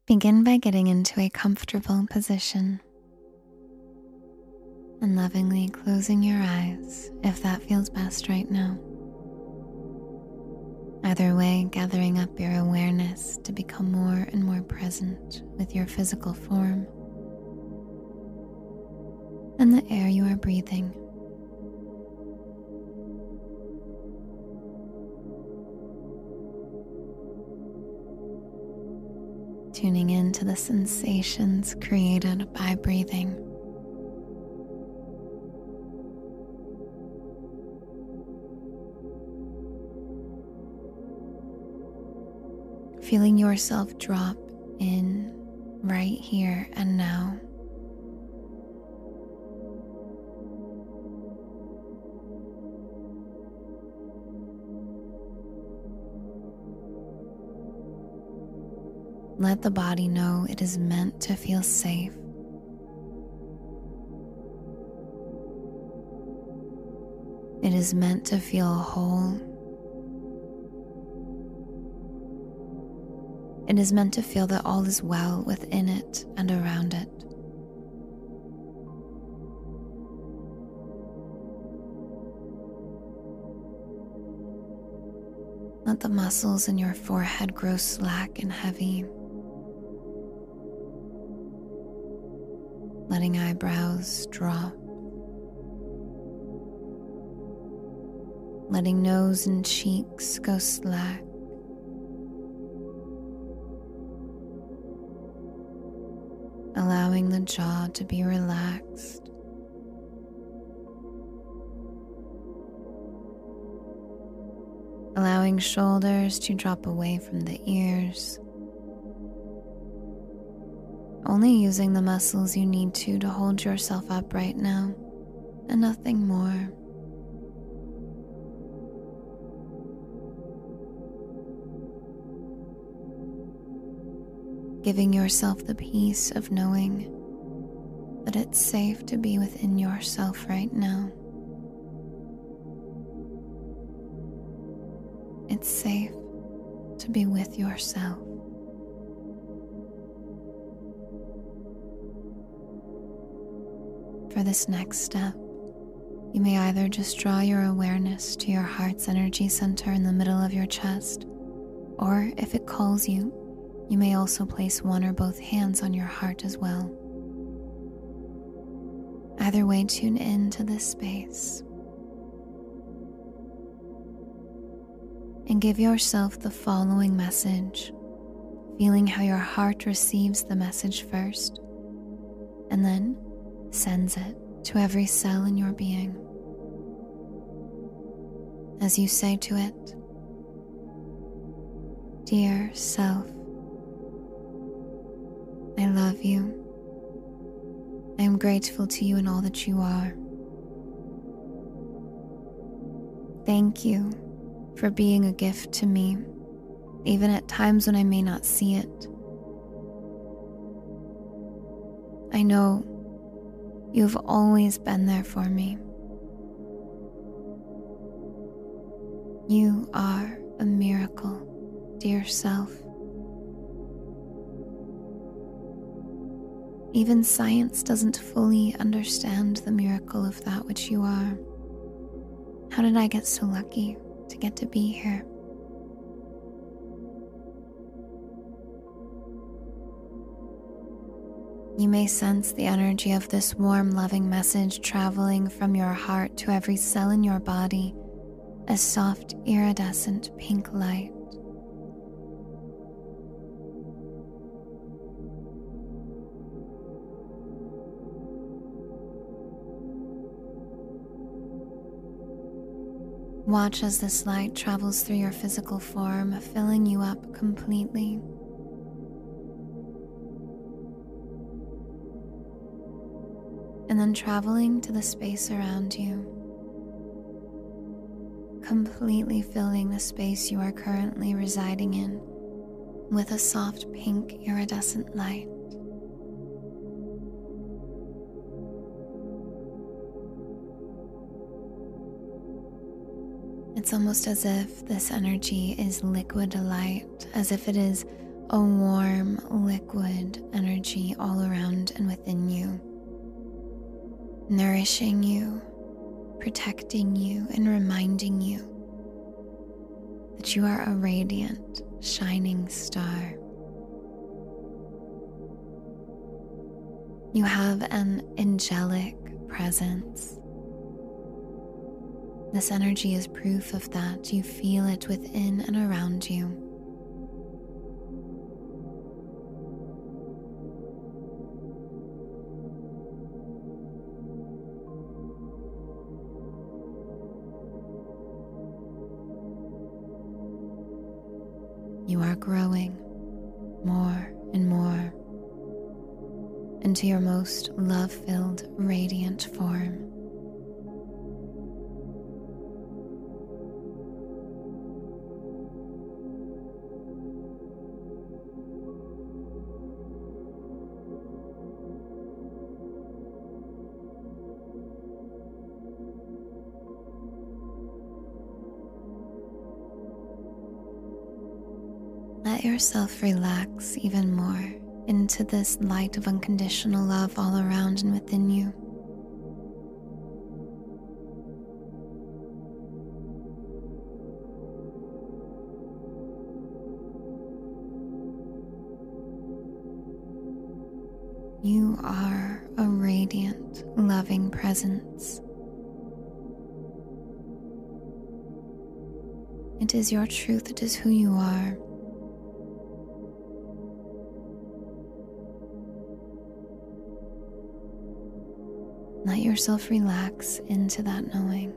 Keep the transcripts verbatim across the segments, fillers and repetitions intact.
Begin by getting into a comfortable position and lovingly closing your eyes if that feels best right now. Either way, gathering up your awareness to become more and more present with your physical form and the air you are breathing. Tuning into the sensations created by breathing. Feeling yourself drop in right here and now. Let the body know it is meant to feel safe. It is meant to feel whole. It is meant to feel that all is well within it and around it. Let the muscles in your forehead grow slack and heavy, letting eyebrows drop, letting nose and cheeks go slack, allowing the jaw to be relaxed, allowing shoulders to drop away from the ears, only using the muscles you need to to hold yourself up right now and nothing more. Giving yourself the peace of knowing that it's safe to be within yourself right now. It's safe to be with yourself. For this next step, you may either just draw your awareness to your heart's energy center in the middle of your chest, or if it calls you, you may also place one or both hands on your heart as well. Either way, tune in to this space and give yourself the following message, feeling how your heart receives the message first and then sends it to every cell in your being. As you say to it, "Dear self, I love you. I am grateful to you in all that you are. Thank you for being a gift to me, even at times when I may not see it. I know you've always been there for me. You are a miracle, dear self. Even science doesn't fully understand the miracle of that which you are. How did I get so lucky to get to be here?" You may sense the energy of this warm, loving message traveling from your heart to every cell in your body as soft, iridescent pink light. Watch as this light travels through your physical form, filling you up completely. And then traveling to the space around you, completely filling the space you are currently residing in with a soft pink iridescent light. It's almost as if this energy is liquid light, as if it is a warm, liquid energy all around and within you, nourishing you, protecting you, and reminding you that you are a radiant, shining star. You have an angelic presence. This energy is proof of that. You feel it within and around you. You are growing more and more into your most love-filled, radiant form. Let yourself relax even more into this light of unconditional love all around and within you. You are a radiant, loving presence. It is your truth, it is who you are. Let yourself relax into that knowing.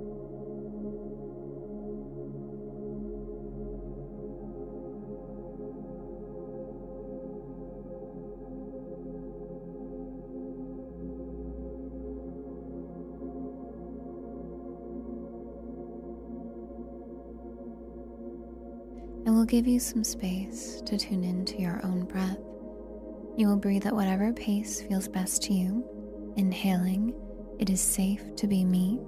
I will give you some space to tune into your own breath. You will breathe at whatever pace feels best to you. Inhaling, it is safe to be me.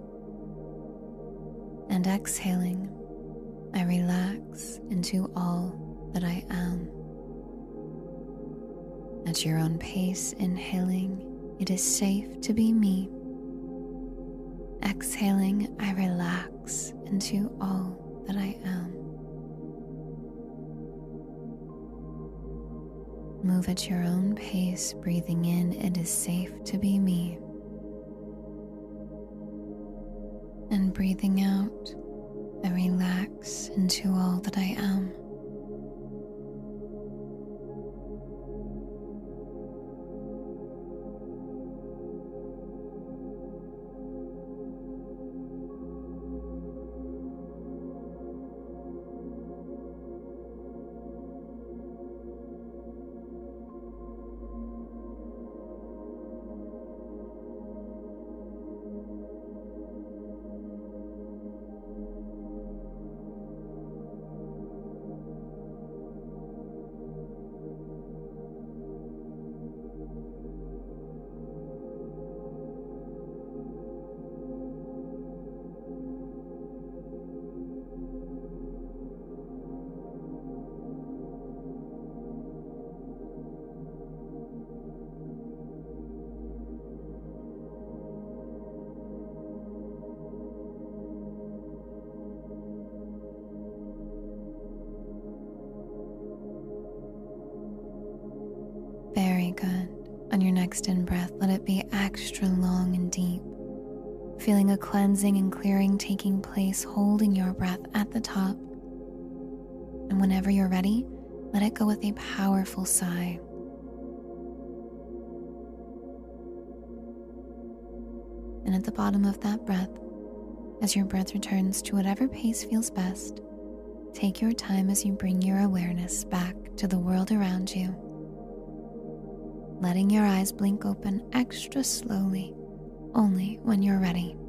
And exhaling, I relax into all that I am. At your own pace, inhaling, it is safe to be me. Exhaling, I relax into all that I am. Move at your own pace, breathing in, it is safe to be me. And breathing out, I relax into all that I am. Very good. On your next in-breath, let it be extra long and deep. Feeling a cleansing and clearing taking place, holding your breath at the top. And whenever you're ready, let it go with a powerful sigh. And at the bottom of that breath, as your breath returns to whatever pace feels best, take your time as you bring your awareness back to the world around you. Letting your eyes blink open extra slowly, only when you're ready.